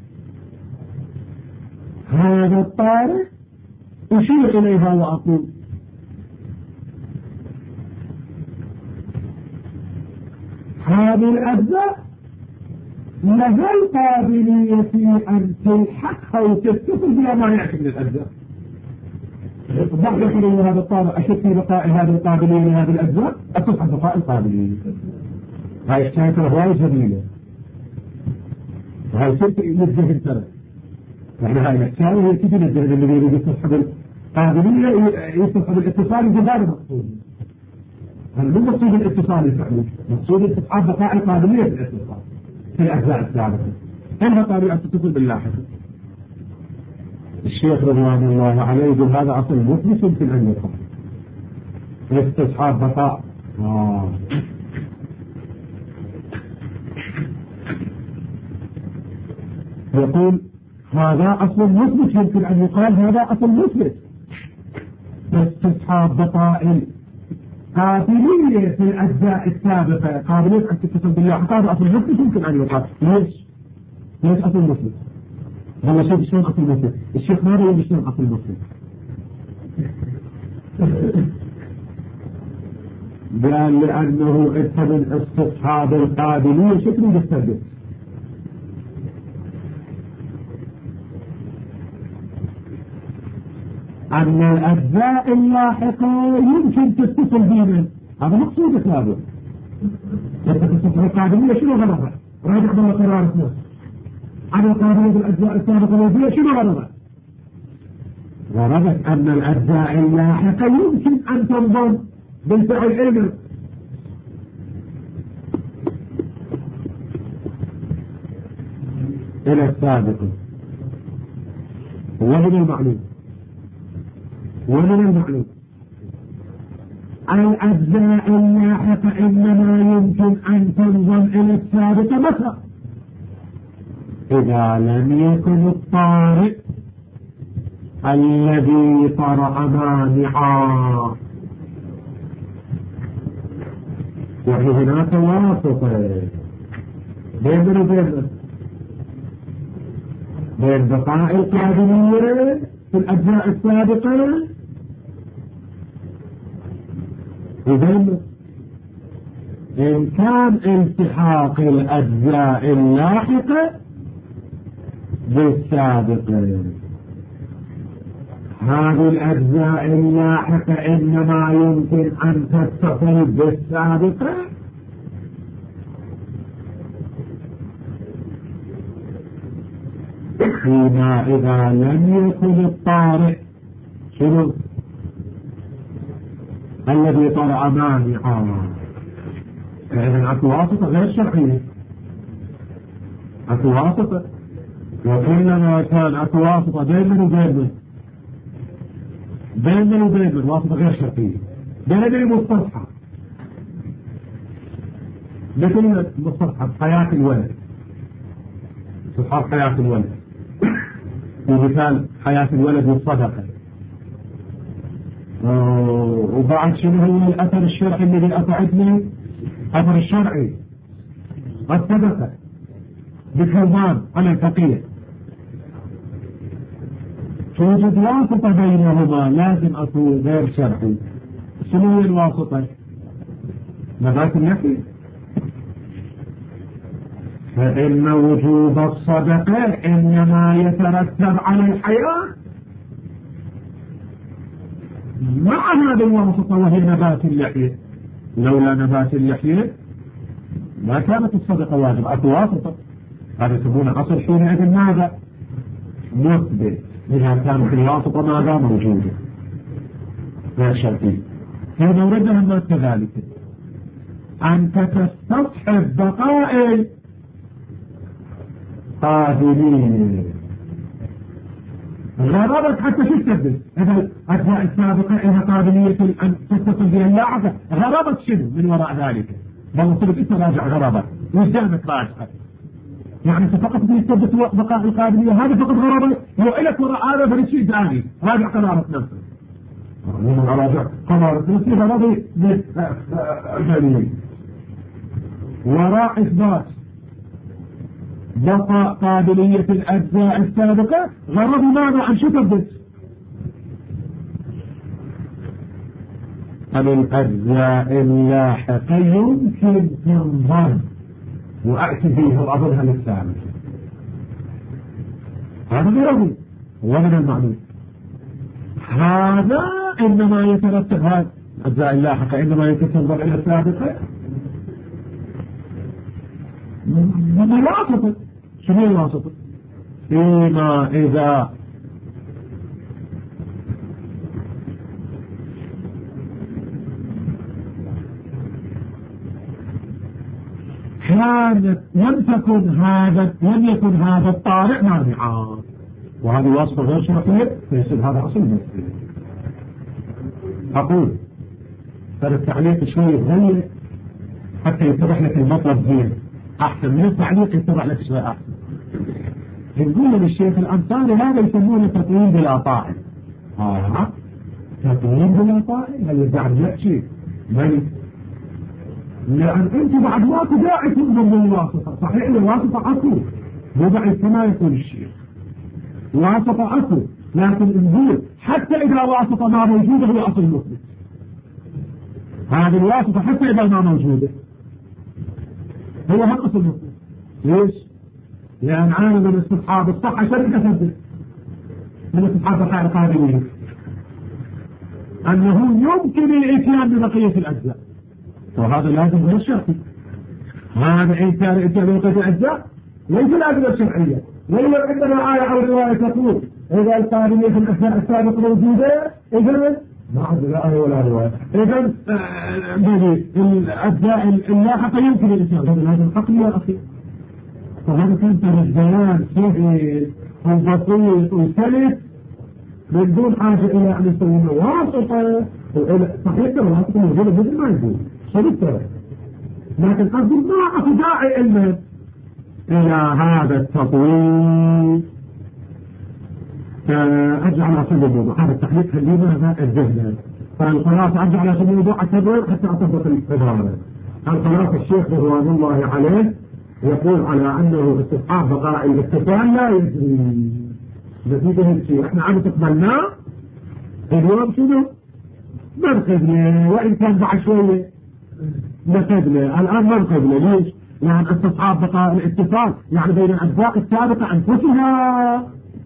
هذا الطارئ أشير إليها وأقول هذه الأجزاء لها القابلية في أن تلحقها وتتصل بها ما يأتي من الأجزاء. بعد حلول هذا الطارئ أشك في بقاء هذه القابلية لهذه الأجزاء أتصل بقاء القابلية. هاي الشيء هواي جميلة وهاي سلطة للذهن ترى. يعني هاي الأشياء هي تجي للذهن الذي يريد يستصحب القابلية يستصحب الاتصال بغير مقصود. هذا مو مقصود الاتصال الفعلي، مقصود استصحاب بقاء القابلية في الاتصال في الأجزاء السابقة. إنها طريقة تتصل باللاحق. الشيخ رضوان الله عليه يقول هذا أصل مثبت يمكن أن يكون استصحاب بقاء. آه. يقول هذا أصل مثبت يمكن أن يقال هذا أصل مثبت استصحاب بقاء قابلية في الأجزاء السابقة قابلية أن تتصل بالله. هذا أصل مثبت يمكن أن يقال. ليش؟ ليش أصل مثبت؟ والله شوف شلون أصل مثبت. الشيخ ماذا يقول شلون أصل مثبت؟ قال لأنه اتبع استصحاب القابلية شكله يستبدل. أن الأجزاء اللاحقة يمكن تتصل بينا. هذا مقصود هذا. تتصل القابلية شنو غرضها؟ راجع بالله قرار اسمه عن القابلية بالأجزاء السابقة والبيئة شنو غرضها؟ غرضت أن الأجزاء اللاحقة يمكن أن تنضم بالفعل علم إلى السابقة ومن المعلوم ومن المعلوم الأجزاء اللاحقة إنما يمكن أن تنظم إلى السابق متى؟ إذا لم يكن الطارئ الذي طرأ مانعا، يعني هناك واسطة بين وبين بين بقاء القادمية في الأجزاء السابقة وبين إمكان التحاق الأجزاء اللاحقة بالسابقة. هذه الأجزاء اللاحقة إنما يمكن أن تتصل بالسابقة فيما إذا لم يكن الطارئ شنو الذي طرأ مانعا. فإذا أكو واسطة غير شرعية، أكو واسطة، وكلما كان أكو واسطة بين وبين بين وبين واسطة غير شرعية بين المستصحب، مثل مستصحب حياة الولد، مستصحب حياة الولد ومثال حياة الولد والصدقة. وبعد شنو هو الأثر الشرعي الذي أطعتنا؟ الأثر الشرعي الصدقة بكربان على الفقير، توجد واسطة بينهما، لازم أكون غير شرعي. شنو هي الواسطة؟ نبات النفي. فإن وجوب الصدقة إنما يترتب على الحياة مع هذه الواسطة وهي نبات اللحية. لولا نبات اللحية ما كانت الصدقة واجب، أكو واسطة. هذا يسمونه أصل حينئذ ماذا؟ مثبت إذا كانت الواسطة ماذا موجودة غير شرطية. فإذا وردها الناس كذلك أنت تستصحب بقاء قادمين غرابة حتى شو تثبت؟ إذا الأجزاء السابقة إنها قابلية أن تتصل بها اللاحقة، غرابة شنو من وراء ذلك؟ والله صرت أنت راجع غرابة وقدامك راجعة، يعني أنت فقط تثبت بقاء القابلية، هذا فقط غرابة. لو إلك وراء هذا فريد شيء ثاني، راجع قرارة نفسه. لما راجع قرارة نفسه غرابة بالجميل وراء إثبات بقاء قابلية الأجزاء السابقة غرض ماذا؟ عن شو تثبت؟ عن الأجزاء اللاحقة يمكن تنظر وأأتي فيه وأظنها للثالث. هذا غرضي ومن المعلوم هذا إنما يترتب هذا الأجزاء اللاحقة إنما يمكن تنظر إلى السابقة من واسطة. شنو الواسطة؟ فيما إذا كانت لم تكن هذا لم يكن هذا الطارئ مانعا، وهذه واسطة غير شرعية، فيصير هذا أصل مسلم. أقول ترى التعليق شوي يتغير حتى يتضح لك المطلب زين أحسن من التعليق، يتضح لك شوي أحسن. يقول للشيخ الأنصاري هذا يسمونه تطويل بلا طائل. آه تطويل بلا طائل هل يرجع لك شيء؟ بل لأن أنت بعد ماكو داعي تنظر للواسطة. صحيح الواسطة أكو مو بعيد كما يقول الشيخ، واسطة أكو، لكن نقول حتى إذا واسطة ما موجودة هي أصل مثبت. هذه الواسطة حتى إذا ما موجودة هو هم أصل مثبت. ليش؟ لأن عالم من استصحاب الصحة شركة تثبت من استصحاب بقاء القابلية أنه يمكن الإتيان ببقية الأجزاء، وهذا لازم غير شرطي. هذا إن كان إتيان ببقية الأجزاء ليس الأجزاء الشرعية. ولو عندنا آية أو رواية تقول إذا القابلية في الأجزاء السابقة موجودة إذن ما عندنا لا آية ولا رواية، إذن الأجزاء اللاحقة يمكن الإتيان. هذا لازم حقل يا أخي. فهذا كان البيان سهل وبسيط وسلس من دون حاجة إلى أن يسوون واسطة. صحيح الواسطة موجودة مثل ما يقول شرطة، لكن قصدي ما أخذ داعي علما إلى هذا التطويل. أرجع على أصل الموضوع، هذا التحليل خلينا هذا الذهن. فالخلاص أرجع على أصل الموضوع أكبر حتى أطبق العبارة. الخلاص الشيخ رضوان الله عليه يقول على أنه استصحاب بقاء الاتصال لا يجري نتيجة الشيء احنا عم تقبلناه اليوم شنو؟ ما نقبله، وإن كان بعد شوية نقبله، الآن ما نقبله. ليش؟ يعني استصحاب بقاء الاتصال يعني بين الأجزاء السابقة أنفسها.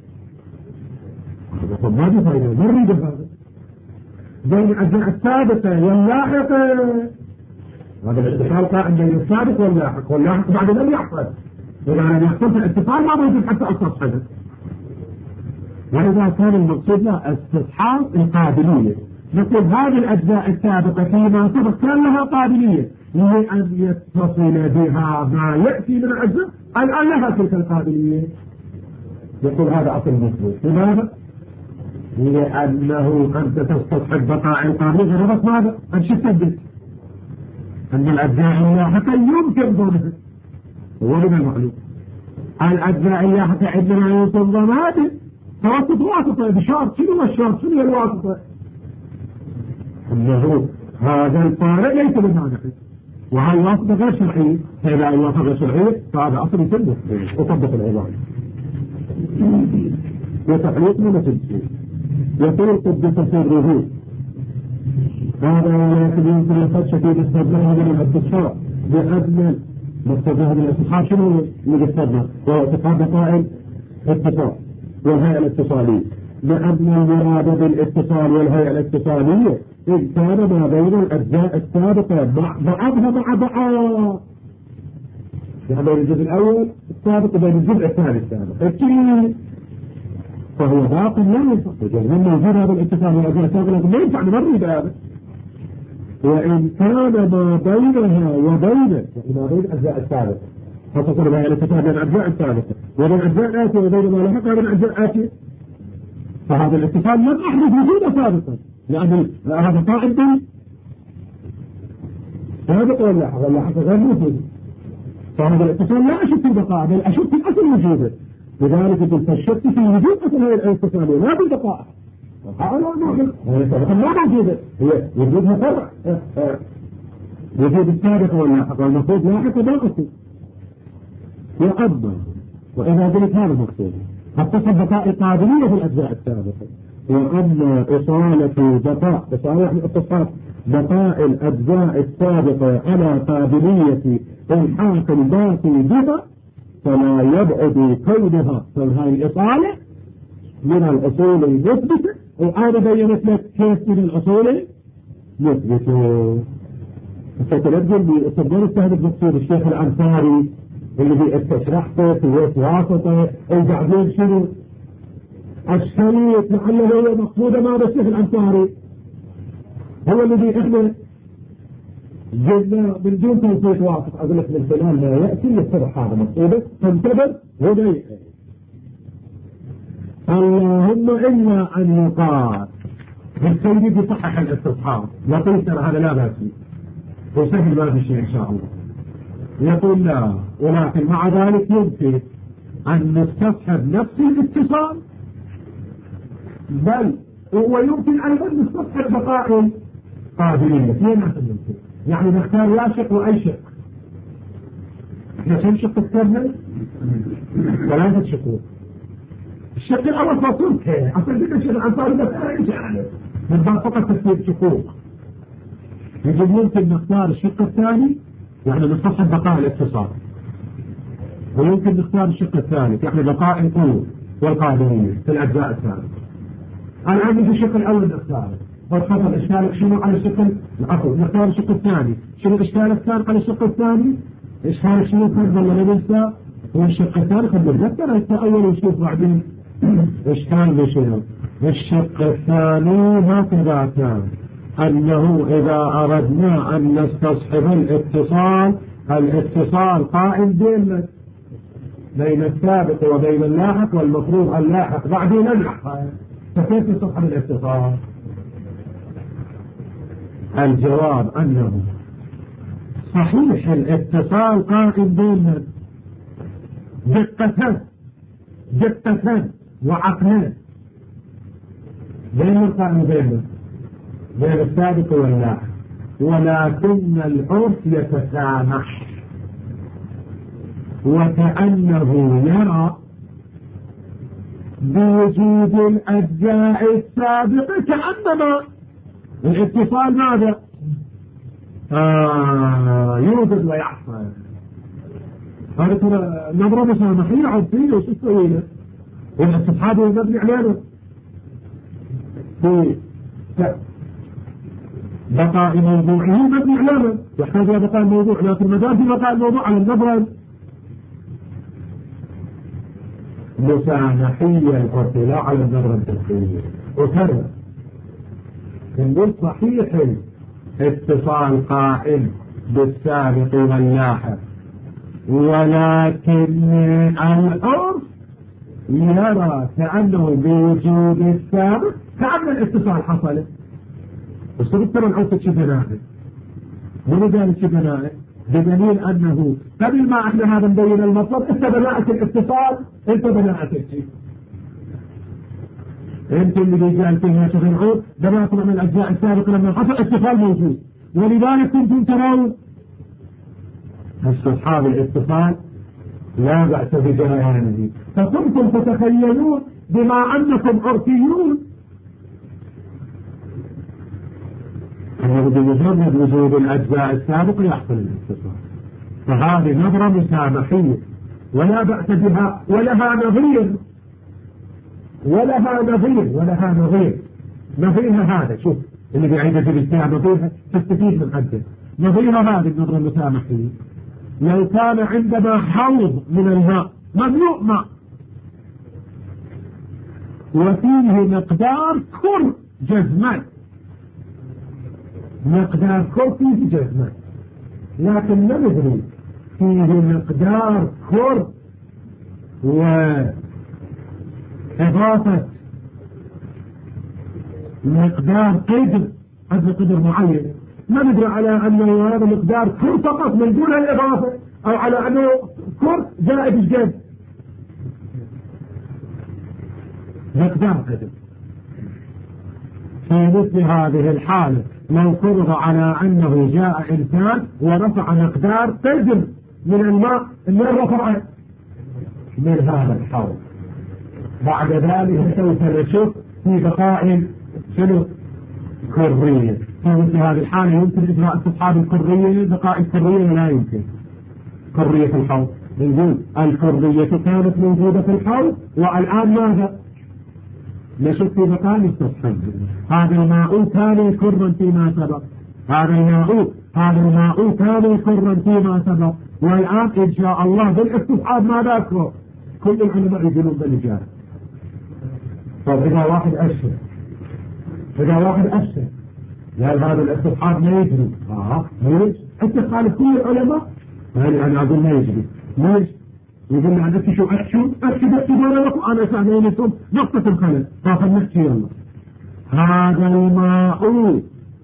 هذا ما في فايدة، ما نريد هذا. بين الأجزاء السابقة واللاحقة، هذا الاتصال قائم بين السابق واللاحق، واللاحق بعد لم يحصل. إذا لم يحصل الاتصال ما موجود حتى استصحبه. وإذا كان المقصود لا استصحاب القابلية، نقول هذه الأجزاء السابقة فيما سبق كان لها قابلية لأن يتصل بها ما يأتي من الأجزاء الآن لها تلك القابلية. يقول هذا أصل المثبت. لماذا؟ لأنه أنت تستصحب بقاء القابلية غرضت ماذا؟ أن تثبت أن الأجزاء اللاحقة يمكن ضمها. هو من المعلوم الأجزاء اللاحقة عندما يوصل ضمها توسط واسطة بشرط. شنو الشرط؟ شنو الواسطة؟ أنه هذا الطارئ ليس بمعنى، وهذه الواسطة غير شرعية. فإذا الواسطة غير شرعية فهذا أصل يسمى وطبق العبارة. وتحليق من تجسير يقول قدس سره هذا ولكن يمكن الخدشة في الاستبناء من الاتصال بأدنى مقتضى من الاتصال. شنو من الاستبناء؟ هو اعتقاد بقاء الاتصال والهيئة الاتصالية، لأن المراد بالاتصال والهيئة الاتصالية إن كان ما بين الأجزاء السابقة بعضها مع بعض، يعني بين الجزء الأول السابق وبين الجزء الثاني السابق الكل، فهو باق لا ينفع. من موجود هذا الاتصال والأجزاء السابقة ما ينفع نمري بهذا. وإن كان ما بينها وبين ما بين الأجزاء السابقة فتصل بها الاتصال بين الأجزاء السابقة وبين الأجزاء الآتية وبين ما لحقها من الأجزاء الآتية، فهذا الاتصال لم أحدث وجوده سابقا، لأن هذا قائم به سابق واللاحق، واللاحق غير موجود، فهذا الاتصال لا أشك في بقاء بل أشك في أصل وجوده. لذلك قلت الشك في وجود أصل هذه الاتصالية لا بالبقاء. هذا ما موجودة، هي وجودها فرع وجود السابق واللاحق، والمفروض لاحق باقي. وأما وإذا قلت هذا المقصود اتصل بقاء قابلية في الأجزاء السابقة، وأما إصالة بقاء إصالة اتصال بقاء الأجزاء السابقة على قابلية الحاق الباقي بها فلا يبعد كونها من هذه الإصالة من الأصول المثبتة. وأنا بينت لك كيف من الأصول المثبتة. فتنجل بإصدار السهد المقصود الشيخ الأنصاري اللي بيستشرحته في واسطة وبعدين شنو الشريط لعله هو مقصودة مع الشيخ الأنصاري هو الذي احنا جبنا من دون توفيق واسط. أقول لك من خلال ما يأتي يتضح هذا مقصوده فانتبه هنا. اللهم إلا أن يقال بالسيد يصحح الاستصحاب لطيف هذا لا بأس وسهل ما في شيء إن شاء الله. يقول لا، ولكن مع ذلك يمكن أن نستصحب نفس الاتصال، بل ويمكن أيضا نستصحب بقاء قابلية. يعني نختار لا شق وأي شق. احنا كم شق اخترنا؟ ثلاثة شقوق. الشق الأول مطلوب كيه أصلا جدا الشيخ الأنصاري بس أنا يعني من بعد فقط تسوية شقوق. يجب ممكن نختار الشق الثاني يعني نستصحب بقاء الاتصال، ويمكن نختار الشق الثالث يعني بقاء القوة والقابلية في الأجزاء الثالثة. الآن في الشق الأول نختار وتفضل إشكالك شنو على الشق الأول. نختار الشق الثاني شنو الإشكال الثاني على الشق الثاني. إشكالك شنو كان ولا ننسى والشق الثاني قد نتذكر الأول ونشوف بعدين إشكال بشنو. الشق الثاني هكذا كان أنه إذا أردنا أن نستصحب الاتصال الاتصال قائم بين بين السابق وبين اللاحق، والمفروض اللاحق بعدين نلحق فكيف يصح الاتصال؟ الجواب أنه صحيح الاتصال قائم بين دقتين دقتين وعقلين. بين القائم بينه بين السابق واللاحق، ولكن العرف يتسامح وكأنه يرى بوجود الأجزاء السابقة كأنما الاتصال ماذا؟ آه يوجد ويحصل. هذا ترى نظرة مسامحية عرفية وش تسوي له؟ والاستصحاب مبني علينا في بقاء موضوعه مبني علينا، يحتاج إلى بقاء الموضوع، لكن ما دام في بقاء الموضوع على النظرة مسامحية العرفية لا على النظرة التفكيرية. وكذا نقول صحيح اتصال قائم بالسابق واللاحق، ولكن العرف يرى كأنه بوجود السابق كأن الاتصال حصل. بس ترى العرف شبنائي ولذلك شبنائي بدليل أنه قبل ما احنا هذا نبين المطلب انت بناءة الاتصال، انت بناءة الشيء، انت اللي بيجعل فيها شغل عود بناءة من الأجزاء السابقة لما حصل اتصال موجود، ولذلك كنتم ترون استصحاب الاتصال لا بأس بجريانه، فكنتم تتخيلون بما أنكم عرفيون أنه بمجرد وجود الأجزاء السابقة يحصل الاتصال. فهذه نظرة مسامحية ولا بأس بها، ولها نظير ولها نظير ولها نظير نظيرها هذا. شوف اللي بيعيد بالإسلام نظيرها تستفيد من حده. نظيرها هذه النظرة المسامحية لو كان عندنا حوض من الماء مملوء ماء وفيه مقدار كر جزمان، مقدار كر فيه جزمان، لكن لا ندري فيه مقدار كر وإضافة مقدار قدر هذا قدر معين، ما ندري على أنه هذا مقدار كر فقط من دون الإضافة، أو على أنه كر زائد الجد مقدار قدر. في مثل هذه الحالة لو فرض على أنه جاء إنسان ورفع مقدار قدر من الماء، من رفعه من هذا الحوض، بعد ذلك سوف نشوف في بقاء شنو كرية. في مثل هذه الحالة يمكن إجراء استصحاب الكرية، بقاء الكرية لا يمكن. كرية الحوض نقول الكرية كانت موجودة في الحوض والآن ماذا؟ نشوف في بقاء استصحاب. هذا الماء كان كرا فيما سبق، هذا الماء هذا الماء كان كرا فيما سبق، والآن إن شاء الله بالاستصحاب ماذا يكون؟ كل العلماء يقولون بالإجابة. طيب إذا واحد أشهر إذا واحد أشهر قال هذا الاستصحاب ما يجري، اه ليش؟ حتى قال كل العلماء يعني أنا أقول ما يجري، ليش؟ يقول لي عندك شو أحشو أحشو باعتبار لكم أنا سألينكم نقطة الخلل، فاخذ نحكي يلا. هذا الماء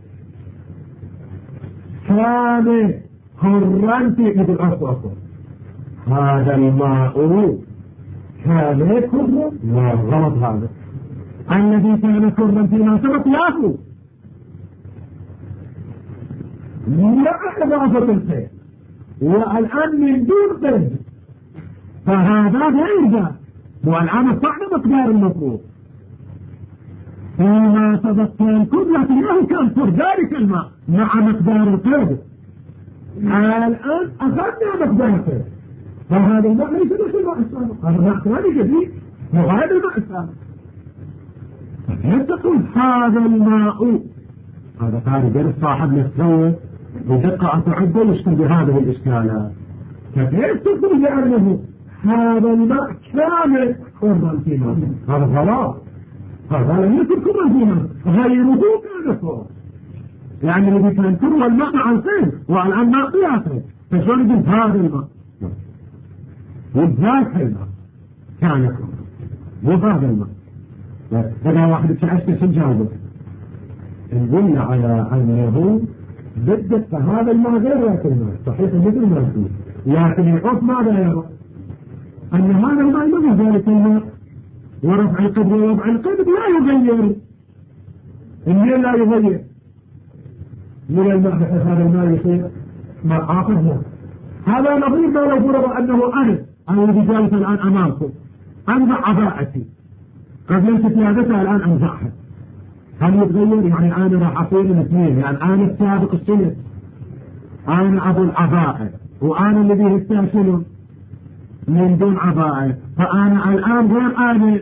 كان كرا في يقول أصل أصل هذا الماء كان كرا، لا غلط، هذا الذي كان كرا فيما سبق ياكل لا إضافة الخير، والآن من دون قد، فهذا غير ذا، والآن الصعب مقدار المفروض فيما سبق كان كر، لكنه كان كر ذلك الماء مع مقدار القيد. الآن أخذنا مقدار القيد، فهذا الماء ليس مثل الماء السابق، هذا الماء ثاني جديد وهذا الماء السابق. فكيف تقول هذا الماء؟ هذا كان جلس صاحب نفسه بدقة أتعد يشكل بهذه الإشكالات. فكيف تقول لأنه هذا الماء كان كرا فيما، هذا غلط، هذا لم يكن كرا فيما، غيره كان كرا، يعني الذي كان كرا الماء مع الخير والآن ماء بياته، فشون يقول هذا الماء وذاك الماء كان كرا وهذا الماء، إذا واحد يتعشى شو جابه؟ نقول على أنه بدك فهذا الماء غير يأكل الماء صحيح مثل ما يقول، لكن العرف ماذا يرى؟ أن هذا الماء ما ذلك الماء ورفع القدر ووضع القدر لا يغير. الليل لا يغير من الماء بحيث هذا الماء يصير ماء آخر ماء. هذا نظير ما لو فرض أنه أنا أنا الذي جالس الآن أمامكم أنزع عباءتي قبل ثلاثتها الآن أنزعها، هل يتغير؟ يعني أنا راح أصير الاثنين، يعني أنا السابق السنة، أنا أبو العباءة وأنا الذي يستأكل من دون عباءة، فأنا الآن غير أنا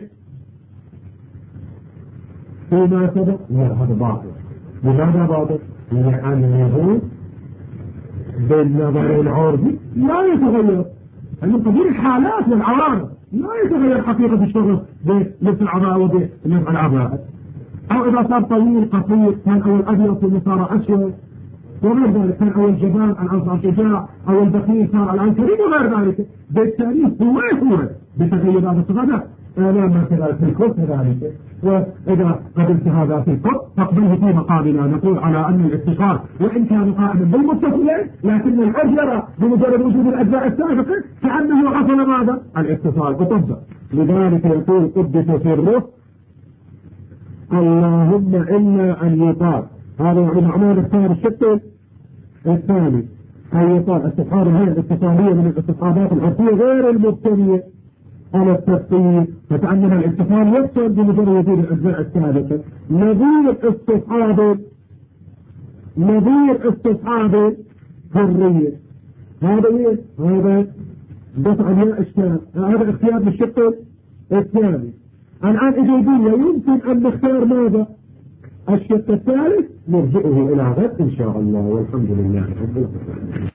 فيما سبق. لا هذا باطل. لماذا باطل؟ لأنه بالنظر العرفي لا يتغير، من قبيل الحالات والعوارض لا يتغير حقيقة الشغل بلبس العباءة وبلبس العباءة. أو إذا صار طويل قصير كان أول أبيض ثم صار أسود وغير ذلك، كان أول جبان الآن صار شجاع، أو البخيل صار الآن كريم وغير ذلك. بالتالي هو هو بتغير هذا الصفات. لا ما كذلك في الكل كذلك. وإذا قبلت هذا في الكل فاقبله في مقابلنا نقول على أن الاتصال وإن كان قائما بالمتصلين لكن العرف يرى بمجرد وجود الأجزاء السابقة كأنه حصل ماذا؟ الاتصال وطبق. لذلك يقول قدس سره اللهم إلا أن يطال. هذا يعني معناه الاختيار الشتى الثاني أن يطال استفحار هذه الاتصالية من الاتصالات العرفية غير المبتنية على التفصيل، فتأمل الاتصال يقصد بمجرد وجود الأجزاء السابقة. نظير استصحاب نظير استصحاب حرية، هذا ايه؟ هذا دفع الياء اشكال، هذا اختيار بالشق الثاني. الآن إذا يقول يمكن أن نختار ماذا؟ الشق الثالث نرجعه إلى غد إن شاء الله، والحمد لله رب العالمين.